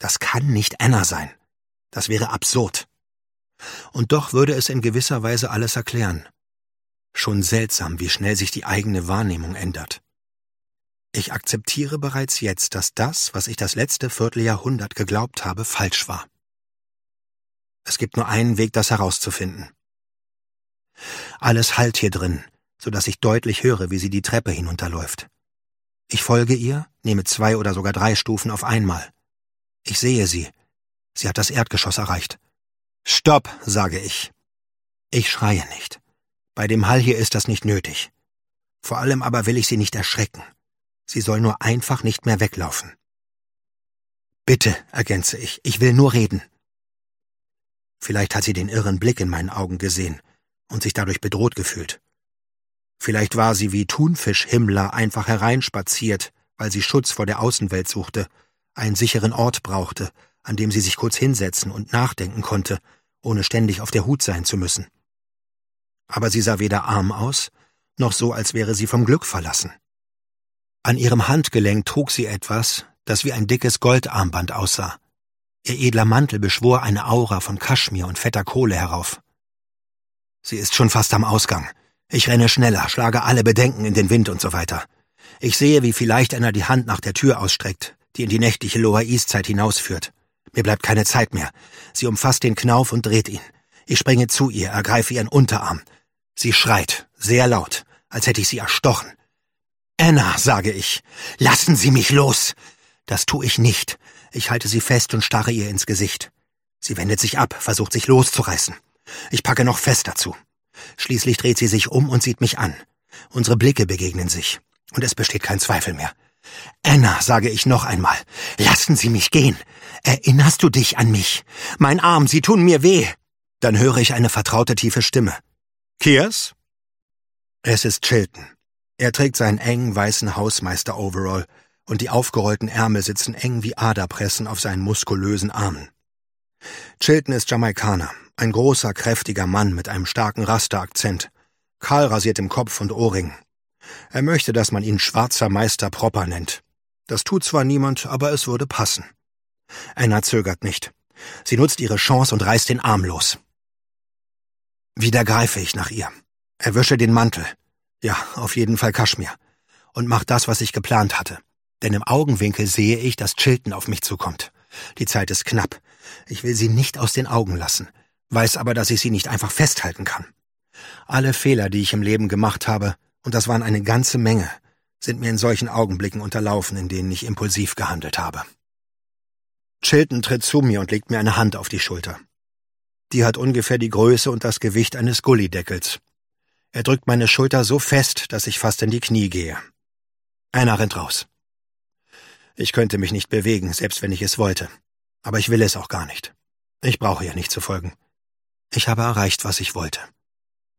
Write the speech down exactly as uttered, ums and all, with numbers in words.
Das kann nicht Anna sein. Das wäre absurd. Und doch würde es in gewisser Weise alles erklären. Schon seltsam, wie schnell sich die eigene Wahrnehmung ändert. Ich akzeptiere bereits jetzt, dass das, was ich das letzte Vierteljahrhundert geglaubt habe, falsch war. Es gibt nur einen Weg, das herauszufinden. Alles hallt hier drin, so dass ich deutlich höre, wie sie die Treppe hinunterläuft. Ich folge ihr, nehme zwei oder sogar drei Stufen auf einmal. Ich sehe sie. Sie hat das Erdgeschoss erreicht. »Stopp«, sage ich. Ich schreie nicht. Bei dem Hall hier ist das nicht nötig. Vor allem aber will ich sie nicht erschrecken. Sie soll nur einfach nicht mehr weglaufen. »Bitte«, ergänze ich, »ich will nur reden.« Vielleicht hat sie den irren Blick in meinen Augen gesehen und sich dadurch bedroht gefühlt. Vielleicht war sie wie Thunfisch-Himmler einfach hereinspaziert, weil sie Schutz vor der Außenwelt suchte, einen sicheren Ort brauchte, an dem sie sich kurz hinsetzen und nachdenken konnte, ohne ständig auf der Hut sein zu müssen. Aber sie sah weder arm aus, noch so, als wäre sie vom Glück verlassen. An ihrem Handgelenk trug sie etwas, das wie ein dickes Goldarmband aussah. Ihr edler Mantel beschwor eine Aura von Kaschmir und fetter Kohle herauf. Sie ist schon fast am Ausgang. Ich renne schneller, schlage alle Bedenken in den Wind und so weiter. Ich sehe, wie vielleicht einer die Hand nach der Tür ausstreckt, die in die nächtliche Lower East Side hinausführt. Mir bleibt keine Zeit mehr. Sie umfasst den Knauf und dreht ihn. Ich springe zu ihr, ergreife ihren Unterarm. Sie schreit, sehr laut, als hätte ich sie erstochen. »Anna«, sage ich, »lassen Sie mich los!« Das tue ich nicht. Ich halte sie fest und starre ihr ins Gesicht. Sie wendet sich ab, versucht sich loszureißen. Ich packe noch fester zu. Schließlich dreht sie sich um und sieht mich an. Unsere Blicke begegnen sich. Und es besteht kein Zweifel mehr. »Anna«, sage ich noch einmal, »lassen Sie mich gehen. Erinnerst du dich an mich? Mein Arm, sie tun mir weh.« Dann höre ich eine vertraute tiefe Stimme. »Kiers?« Es ist Chilton. Er trägt seinen engen weißen Hausmeister-Overall und die aufgerollten Ärmel sitzen eng wie Aderpressen auf seinen muskulösen Armen. Chilton ist Jamaikaner, ein großer, kräftiger Mann mit einem starken Rasta-Akzent, kahl rasiert im Kopf und Ohrringen. Er möchte, dass man ihn schwarzer Meister Propper nennt. Das tut zwar niemand, aber es würde passen. Anna zögert nicht. Sie nutzt ihre Chance und reißt den Arm los. Wieder greife ich nach ihr. Erwische den Mantel. Ja, auf jeden Fall Kaschmir. Und mach das, was ich geplant hatte. Denn im Augenwinkel sehe ich, dass Chilton auf mich zukommt. Die Zeit ist knapp. Ich will sie nicht aus den Augen lassen, weiß aber, dass ich sie nicht einfach festhalten kann. Alle Fehler, die ich im Leben gemacht habe, und das waren eine ganze Menge, sind mir in solchen Augenblicken unterlaufen, in denen ich impulsiv gehandelt habe. Chilton tritt zu mir und legt mir eine Hand auf die Schulter. Die hat ungefähr die Größe und das Gewicht eines Gullideckels. Er drückt meine Schulter so fest, dass ich fast in die Knie gehe. Einer rennt raus. Ich könnte mich nicht bewegen, selbst wenn ich es wollte. Aber ich will es auch gar nicht. Ich brauche ihr nicht zu folgen. Ich habe erreicht, was ich wollte.